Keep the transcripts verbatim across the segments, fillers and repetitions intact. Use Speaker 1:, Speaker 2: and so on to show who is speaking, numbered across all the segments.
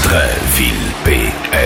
Speaker 1: Dreville P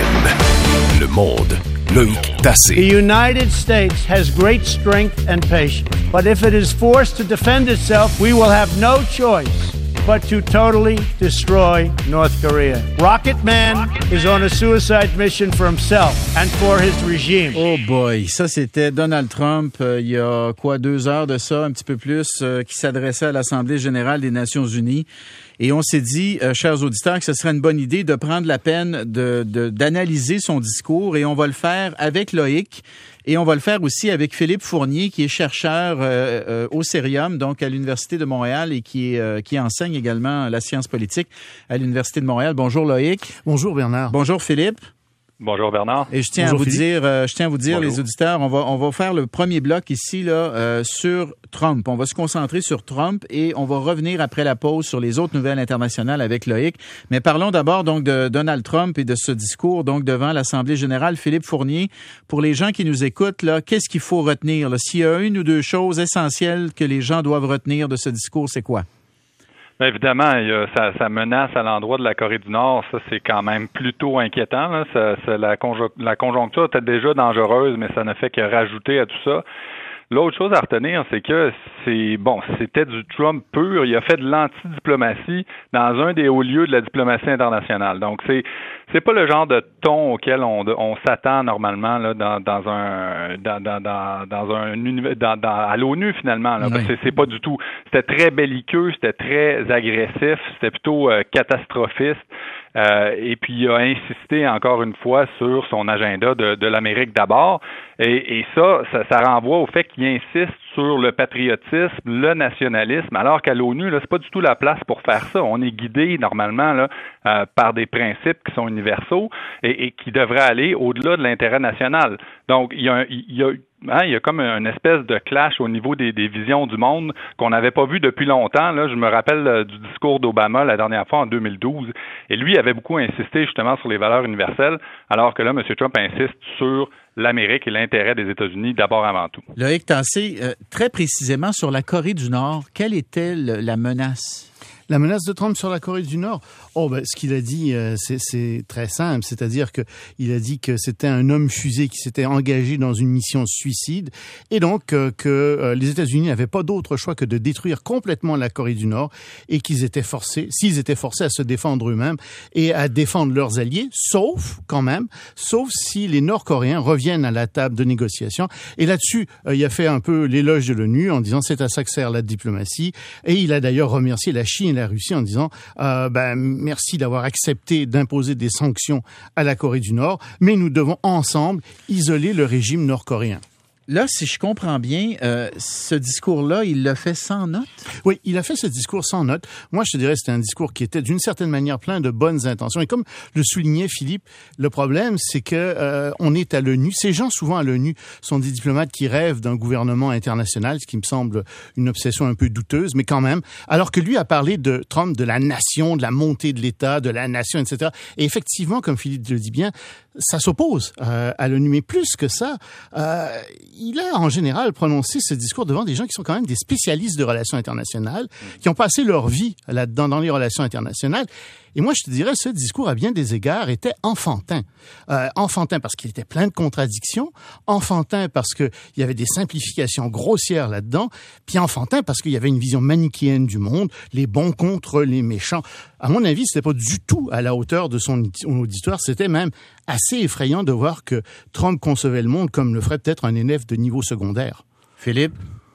Speaker 1: M. Le monde. Loïc Tassé.
Speaker 2: The United States has great strength and patience, but if it is forced to defend itself, we will have no choice but to totally destroy North Korea. Rocket Man is on a suicide mission for himself and for his regime.
Speaker 3: Oh boy, ça c'était Donald Trump, euh, il y a quoi, deux heures de ça, un petit peu plus, euh, qui s'adressait à l'Assemblée générale des Nations unies. Et on s'est dit, euh, chers auditeurs, que ce serait une bonne idée de prendre la peine de, de, d'analyser son discours, et on va le faire avec Loïc. Et on va le faire aussi avec Philippe Fournier, qui est chercheur euh, euh, au Cérium, donc à l'Université de Montréal, et qui, est, euh, qui enseigne également la science politique à l'Université de Montréal. Bonjour Loïc.
Speaker 4: Bonjour Bernard.
Speaker 3: Bonjour Philippe.
Speaker 5: Bonjour Bernard.
Speaker 3: Et je tiens
Speaker 4: Bonjour
Speaker 3: à vous
Speaker 4: Philippe.
Speaker 3: dire, euh, je tiens à vous dire,
Speaker 5: Bonjour.
Speaker 3: les auditeurs, on va on va faire le premier bloc ici là euh, sur Trump. On va se concentrer sur Trump et on va revenir après la pause sur les autres nouvelles internationales avec Loïc. Mais parlons d'abord donc de Donald Trump et de ce discours donc devant l'Assemblée générale. Philippe Fournier, pour les gens qui nous écoutent là, qu'est-ce qu'il faut retenir là? S'il y a une ou deux choses essentielles que les gens doivent retenir de ce discours, c'est quoi?
Speaker 5: Bien, évidemment, il y a, ça, ça menace à l'endroit de la Corée du Nord. Ça, c'est quand même plutôt inquiétant. Là. Ça, ça, la, conjo- la conjoncture était déjà dangereuse, mais ça ne fait que rajouter à tout ça. L'autre chose à retenir, c'est que c'est bon, c'était du Trump pur. Il a fait de l'antidiplomatie dans un des hauts lieux de la diplomatie internationale. Donc, c'est c'est pas le genre de ton auquel on, on s'attend normalement là dans, dans un dans dans dans, dans un dans, dans à l'ONU finalement. Là,
Speaker 3: oui.
Speaker 5: Parce que c'est pas du tout. C'était très belliqueux, c'était très agressif, c'était plutôt euh, catastrophiste. Euh, et puis il a insisté encore une fois sur son agenda de, de l'Amérique d'abord. Et, et ça, ça, ça renvoie au fait qu'il insiste sur le patriotisme, le nationalisme, alors qu'à l'ONU, là, c'est pas du tout la place pour faire ça. On est guidé normalement là euh, par des principes qui sont universaux et, et qui devraient aller au-delà de l'intérêt national. Donc il y a, il y a Hein, il y a comme une espèce de clash au niveau des, des visions du monde qu'on n'avait pas vu depuis longtemps. Là, je me rappelle euh, du discours d'Obama la dernière fois en deux mille douze. Et lui avait beaucoup insisté justement sur les valeurs universelles, alors que là, M. Trump insiste sur l'Amérique et l'intérêt des États-Unis d'abord avant tout.
Speaker 3: Loïc Tassé, euh, très précisément sur la Corée du Nord, quelle était le, la menace?
Speaker 4: La menace de Trump sur la Corée du Nord, oh ben ce qu'il a dit, euh, c'est, c'est très simple, c'est-à-dire que il a dit que c'était un homme fusée qui s'était engagé dans une mission suicide, et donc euh, que euh, les États-Unis n'avaient pas d'autre choix que de détruire complètement la Corée du Nord, et qu'ils étaient forcés, s'ils étaient forcés à se défendre eux-mêmes et à défendre leurs alliés, sauf quand même, sauf si les Nord-Coréens reviennent à la table de négociation. Et là-dessus, euh, il a fait un peu l'éloge de l'ONU en disant c'est à ça que sert la diplomatie, et il a d'ailleurs remercié la Chine la Russie en disant euh, ben, merci d'avoir accepté d'imposer des sanctions à la Corée du Nord, mais nous devons ensemble isoler le régime nord-coréen.
Speaker 3: Là, si je comprends bien, euh, ce discours-là, il l'a fait sans note?
Speaker 4: Oui, il a fait ce discours sans note. Moi, je te dirais que c'était un discours qui était d'une certaine manière plein de bonnes intentions. Et comme le soulignait Philippe, le problème, c'est que euh, on est à l'ONU. Ces gens, souvent à l'ONU, sont des diplomates qui rêvent d'un gouvernement international, ce qui me semble une obsession un peu douteuse, mais quand même. Alors que lui a parlé de Trump, de la nation, de la montée de l'État, de la nation, et cetera. Et effectivement, comme Philippe le dit bien, ça s'oppose euh, à l'ONU. Mais plus que ça, euh, il a en général prononcé ce discours devant des gens qui sont quand même des spécialistes de relations internationales, qui ont passé leur vie là-dedans dans les relations internationales. Et moi, je te dirais, ce discours, à bien des égards, était enfantin. Euh, enfantin parce qu'il était plein de contradictions, enfantin parce qu'il y avait des simplifications grossières là-dedans, puis enfantin parce qu'il y avait une vision manichéenne du monde, les bons contre les méchants. À mon avis, c'était pas du tout à la hauteur de son auditoire. C'était même assez effrayant de voir que Trump concevait le monde comme le ferait peut-être un élève de niveau secondaire.
Speaker 3: Philippe?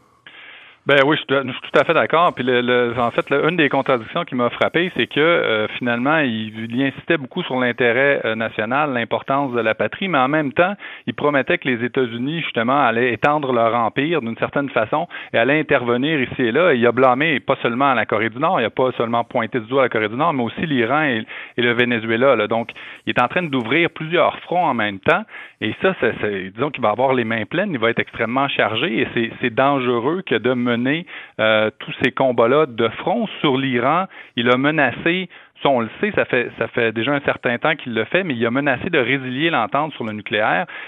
Speaker 5: Ben oui, je, je suis tout à fait d'accord. Puis le, le, en fait, le, une des contradictions qui m'a frappé, c'est que euh, finalement, il, il insistait beaucoup sur l'intérêt euh, national, l'importance de la patrie, mais en même temps, il promettait que les États-Unis, justement, allaient étendre leur empire d'une certaine façon et allaient intervenir ici et là. Et il a blâmé pas seulement la Corée du Nord, il n'a pas seulement pointé du doigt la Corée du Nord, mais aussi l'Iran et, et le Venezuela. Là. Donc, il est en train d'ouvrir plusieurs fronts en même temps. Et ça, c'est, c'est, disons qu'il va avoir les mains pleines, il va être extrêmement chargé et c'est, c'est dangereux que de mener euh, tous ces combats-là de front sur l'Iran. Il a menacé, ça on le sait, ça fait, ça fait déjà un certain temps qu'il le fait, mais il a menacé de résilier l'entente sur le nucléaire.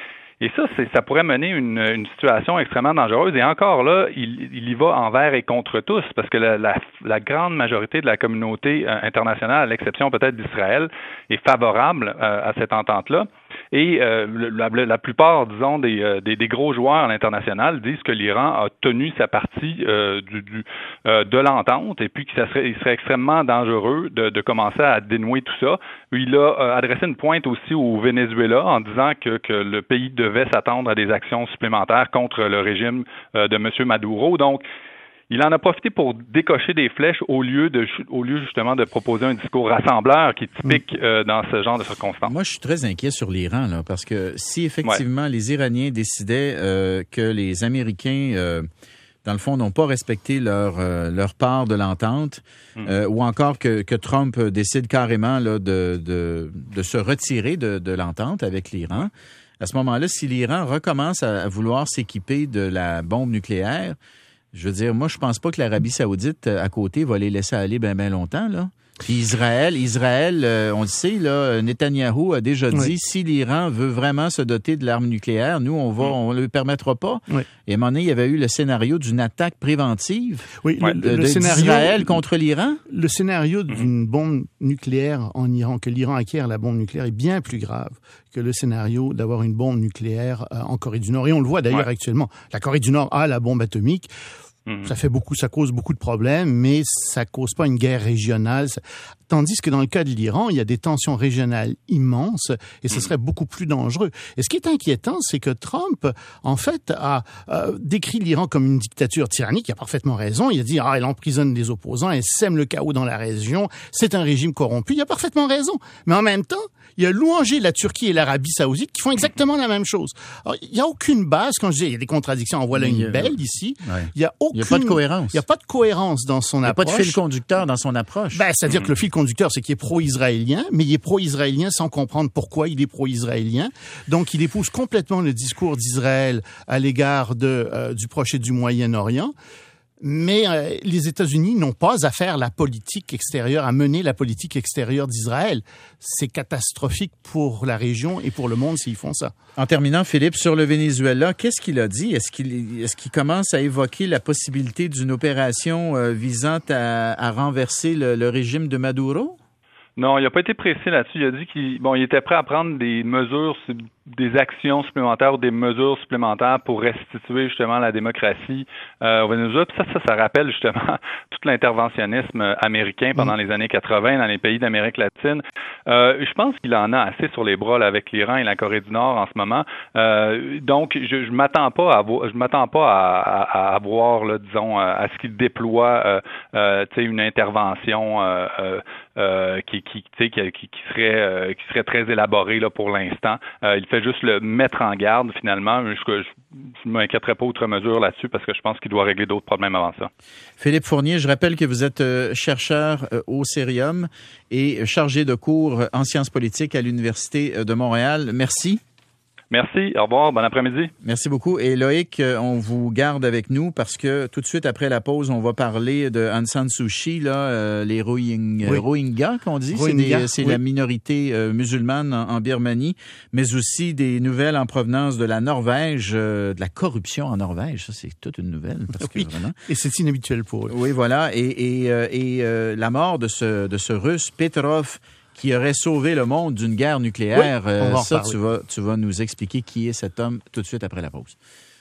Speaker 5: Et ça, c'est, ça pourrait mener une, une situation extrêmement dangereuse. Et encore là, il, il y va envers et contre tous, parce que la, la, la grande majorité de la communauté euh, internationale, à l'exception peut-être d'Israël, est favorable euh, à cette entente-là. Et euh, la, la plupart, disons, des, euh, des, des gros joueurs à l'international disent que l'Iran a tenu sa partie euh, du, du, euh, de l'entente et puis que ça serait, il serait extrêmement dangereux de, de commencer à dénouer tout ça. Il a euh, adressé une pointe aussi au Venezuela en disant que, que le pays devait s'attendre à des actions supplémentaires contre le régime euh, de M. Maduro. Donc, il en a profité pour décocher des flèches au lieu de au lieu justement de proposer un discours rassembleur qui est typique euh, dans ce genre de circonstances.
Speaker 3: Moi, je suis très inquiet sur l'Iran là, parce que si effectivement ouais. les Iraniens décidaient euh, que les Américains, euh, dans le fond, n'ont pas respecté leur euh, leur part de l'entente, mmh. euh, ou encore que, que Trump décide carrément là de de, de se retirer de, de l'entente avec l'Iran, à ce moment-là, si l'Iran recommence à, à vouloir s'équiper de la bombe nucléaire, je veux dire, moi, je pense pas que l'Arabie saoudite, à côté, va les laisser aller bien, bien longtemps, là. Puis Israël, Israël, euh, on le sait, là, Netanyahou a déjà dit, oui. si l'Iran veut vraiment se doter de l'arme nucléaire, nous, on va, on le permettra pas. Oui. Et à un moment donné, il y avait eu le scénario d'une attaque préventive
Speaker 4: oui, le,
Speaker 3: de,
Speaker 4: le
Speaker 3: de,
Speaker 4: scénario,
Speaker 3: d'Israël contre l'Iran.
Speaker 4: Le scénario d'une bombe nucléaire en Iran, que l'Iran acquiert la bombe nucléaire, est bien plus grave que le scénario d'avoir une bombe nucléaire euh, en Corée du Nord. Et on le voit d'ailleurs ouais. actuellement. La Corée du Nord a la bombe atomique. Mmh. Ça fait beaucoup, ça cause beaucoup de problèmes, mais ça cause pas une guerre régionale. Tandis que dans le cas de l'Iran, il y a des tensions régionales immenses et ce serait beaucoup plus dangereux. Et ce qui est inquiétant, c'est que Trump, en fait, a euh, décrit l'Iran comme une dictature tyrannique. Il a parfaitement raison. Il a dit, ah, elle emprisonne les opposants, elle sème le chaos dans la région. C'est un régime corrompu. Il a parfaitement raison. Mais en même temps, il a louangé la Turquie et l'Arabie saoudite qui font exactement la même chose. Alors, il n'y a aucune base. Quand je dis il y a des contradictions, en voilà une belle ici.
Speaker 3: Ouais.
Speaker 4: Il y a aucune...
Speaker 3: Il n'y a pas de cohérence.
Speaker 4: Il n'y a pas de cohérence dans son approche.
Speaker 3: Il n'y a pas de fil conducteur dans son approche.
Speaker 4: Ben, c'est-à-dire mmh. que le fil conducteur, c'est qu'il est pro-israélien, mais il est pro-israélien sans comprendre pourquoi il est pro-israélien. Donc, il épouse complètement le discours d'Israël à l'égard de, euh, du Proche et du Moyen-Orient. Mais euh, les États-Unis n'ont pas à faire la politique extérieure, à mener la politique extérieure d'Israël. C'est catastrophique pour la région et pour le monde s'ils font ça.
Speaker 3: En terminant, Philippe, sur le Venezuela, qu'est-ce qu'il a dit? Est-ce qu'il, est-ce qu'il commence à évoquer la possibilité d'une opération euh, visant à, à renverser le, le régime de Maduro?
Speaker 5: Non, il n'a pas été précis là-dessus. Il a dit qu'il bon, il était prêt à prendre des mesures, des actions supplémentaires ou des mesures supplémentaires pour restituer justement la démocratie euh, au Venezuela. Puis ça, ça, ça rappelle justement tout l'interventionnisme américain pendant mmh. les années quatre-vingt dans les pays d'Amérique latine. Euh, je pense qu'il en a assez sur les bras là, avec l'Iran et la Corée du Nord en ce moment. Euh, donc, je, je m'attends pas à vo- je m'attends pas à, à, à voir, là, disons, à ce qu'il déploie, euh, euh, tu sais, une intervention euh, euh, qui qui, qui, qui, qui serait euh, qui serait très élaborée là pour l'instant. Euh, il fait juste le mettre en garde finalement. Je ne m'inquiéterai pas outre mesure là-dessus parce que je pense qu'il doit régler d'autres problèmes avant ça.
Speaker 3: Philippe Fournier, je rappelle que vous êtes euh, chercheur euh, au Cérium et chargé de cours en sciences politiques à l'Université de Montréal. Merci.
Speaker 5: Merci. Au revoir. Bon après-midi.
Speaker 3: Merci beaucoup. Et Loïc, on vous garde avec nous parce que tout de suite après la pause, on va parler de Aung San Suu Kyi, là, euh, les Rohingya, oui. Rohingya qu'on dit. Rohingya, c'est, des, c'est oui. la minorité euh, musulmane en, en Birmanie, mais aussi des nouvelles en provenance de la Norvège, euh, de la corruption en Norvège. Ça, c'est toute une nouvelle. Parce
Speaker 4: oui.
Speaker 3: que, vraiment...
Speaker 4: Et c'est inhabituel pour eux.
Speaker 3: Oui, voilà. Et, et, euh, et euh, la mort de ce, de ce Russe, Petrov, qui aurait sauvé le monde d'une guerre nucléaire.
Speaker 4: Oui, on va
Speaker 3: euh, ça,
Speaker 4: tu
Speaker 3: vas, tu vas nous expliquer qui est cet homme tout de suite après la pause.